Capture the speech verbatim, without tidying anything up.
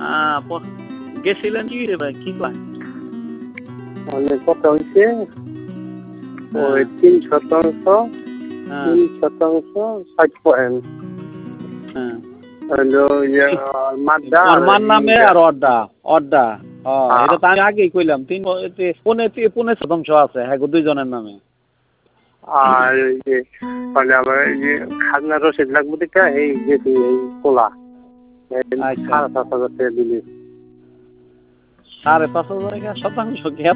আহ, প- গেছিলেন কি রে ভাই, কি কয়? মানে কত হয়েছে ওই হ্যাঁ, তিন শতাংশ হ্যাঁ, তিন শতাংশ ষাট পয়েন্ট হ্যাঁ। হলো ইয়ে মাদ্দা ওর আর মার নামে ইয়ে। আর অড্ডা অড্ডা ও হ্যাঁ, এটা তো আমি আগেই কইলাম তিন পুনে পুনে শতাংশ আছে হ্যাঁ গো, দুইজনের নামে। আর ইয়ে মানে আমার ইয়ে খাজনা রসিদ লাগবে দেখা এই গেছি এই কোলা এই আচ্ছা, সাড়ে সাত হাজার টাকা দিলি। সাড়ে পাঁচ হাজার টাকা শতাংশ কি